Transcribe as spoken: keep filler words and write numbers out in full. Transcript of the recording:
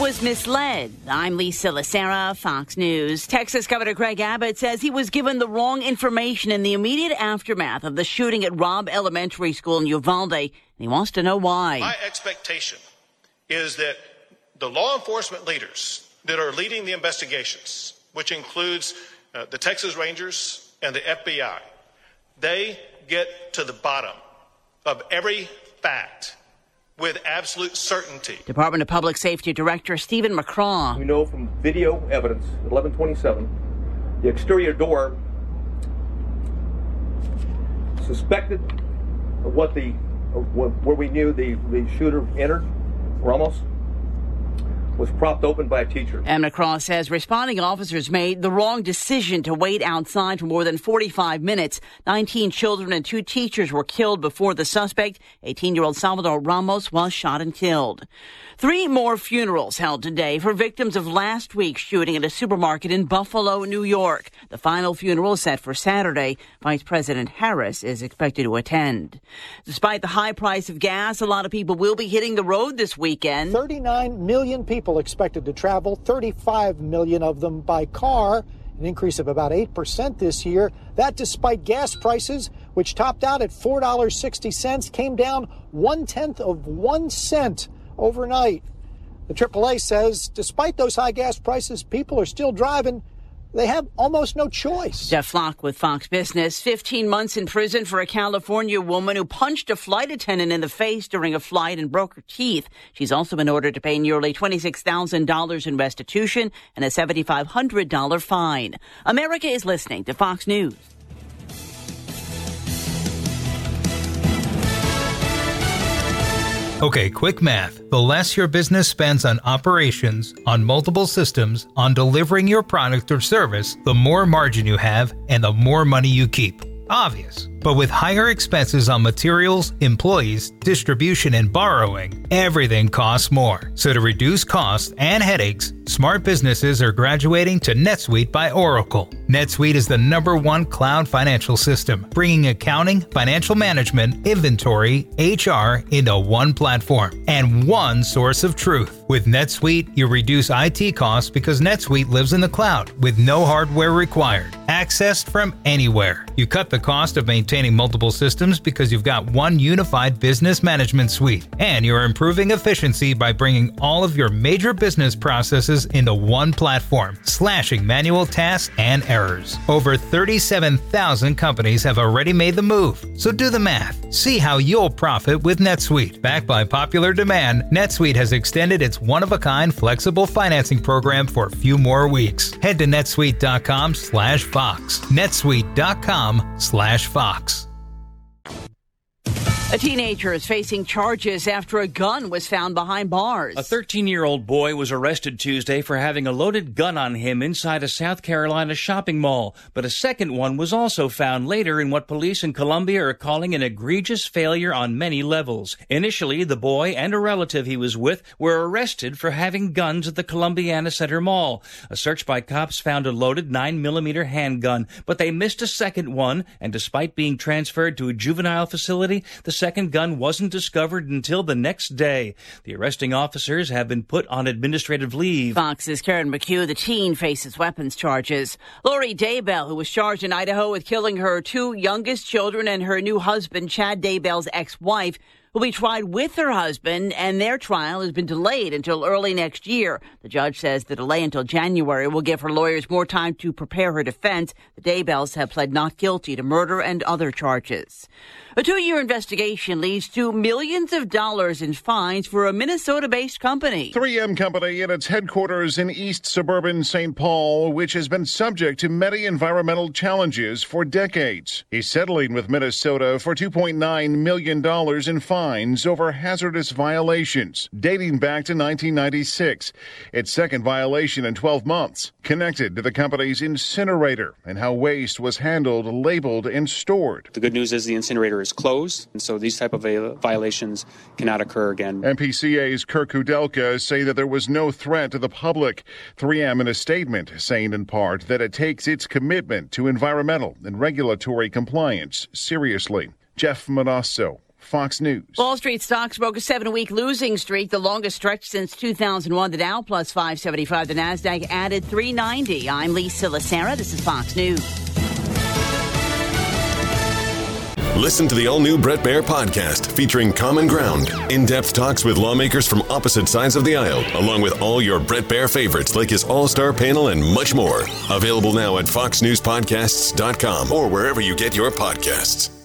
was misled. I'm Lisa Lacera, Fox News. Texas Governor Greg Abbott says he was given the wrong information in the immediate aftermath of the shooting at Robb Elementary School in Uvalde, and he wants to know why. My expectation is that the law enforcement leaders that are leading the investigations, which includes uh, the Texas Rangers and the F B I, they get to the bottom of every fact with absolute certainty. Department of Public Safety Director Stephen McCraw. We know from video evidence at eleven twenty-seven, the exterior door suspected of what the, where we knew the, the shooter entered, Ramos, was propped open by a teacher. And McCraw says responding officers made the wrong decision to wait outside for more than forty-five minutes. nineteen children and two teachers were killed before the suspect, eighteen-year-old Salvador Ramos, was shot and killed. Three more funerals held today for victims of last week's shooting at a supermarket in Buffalo, New York. The final funeral is set for Saturday. Vice President Harris is expected to attend. Despite the high price of gas, a lot of people will be hitting the road this weekend. thirty-nine million people expected to travel, thirty-five million of them by car, an increase of about eight percent this year. That despite gas prices, which topped out at four dollars and sixty cents, came down one-tenth of one cent overnight. The triple A says despite those high gas prices, people are still driving. They have almost no choice. Jeff Flock with Fox Business. fifteen months in prison for a California woman who punched a flight attendant in the face during a flight and broke her teeth. She's also been ordered to pay nearly twenty-six thousand dollars in restitution and a seven thousand five hundred dollars fine. America is listening to Fox News. Okay, quick math. The less your business spends on operations, on multiple systems, on delivering your product or service, the more margin you have and the more money you keep. Obvious. But with higher expenses on materials, employees, distribution, and borrowing, everything costs more. So to reduce costs and headaches, smart businesses are graduating to NetSuite by Oracle. NetSuite is the number one cloud financial system, bringing accounting, financial management, inventory, H R into one platform and one source of truth. With NetSuite, you reduce I T costs because NetSuite lives in the cloud with no hardware required, accessed from anywhere. You cut the cost of maintaining multiple systems because you've got one unified business management suite, and you're improving efficiency by bringing all of your major business processes into one platform, slashing manual tasks and errors. Over thirty-seven thousand companies have already made the move, so do the math. See how you'll profit with NetSuite. Backed by popular demand, NetSuite has extended its one-of-a-kind flexible financing program for a few more weeks. Head to netsuite.com slash Fox. netsuite.com slash Fox. A teenager is facing charges after a gun was found behind bars. A thirteen-year-old boy was arrested Tuesday for having a loaded gun on him inside a South Carolina shopping mall, but a second one was also found later in what police in Columbia are calling an egregious failure on many levels. Initially, the boy and a relative he was with were arrested for having guns at the Columbiana Center Mall. A search by cops found a loaded nine millimeter handgun, but they missed a second one, and despite being transferred to a juvenile facility, the second gun wasn't discovered until the next day. The arresting officers have been put on administrative leave. Fox's Karen McHugh, the teen, faces weapons charges. Lori Daybell, who was charged in Idaho with killing her two youngest children and her new husband, Chad Daybell's ex-wife, will be tried with her husband, and their trial has been delayed until early next year. The judge says the delay until January will give her lawyers more time to prepare her defense. The Daybells have pled not guilty to murder and other charges. A two-year investigation leads to millions of dollars in fines for a Minnesota-based company. three M Company and its headquarters in East Suburban Saint Paul, which has been subject to many environmental challenges for decades, is settling with Minnesota for two point nine million dollars in fines over hazardous violations dating back to nineteen ninety-six. Its second violation in twelve months, connected to the company's incinerator and how waste was handled, labeled, and stored. The good news is the incinerator is closed, and so these type of violations cannot occur again. M P C A's Kirk Kudelka say that there was no threat to the public. three M in a statement saying in part that it takes its commitment to environmental and regulatory compliance seriously. Jeff Manasso, Fox News. Wall Street stocks broke a seven-week losing streak, the longest stretch since two thousand one. The Dow plus five seventy-five. The Nasdaq added three ninety. I'm Lisa Lacera. This is Fox News. Listen to the all-new Bret Baier podcast featuring Common Ground, in-depth talks with lawmakers from opposite sides of the aisle, along with all your Bret Baier favorites like his all-star panel and much more. Available now at fox news podcasts dot com or wherever you get your podcasts.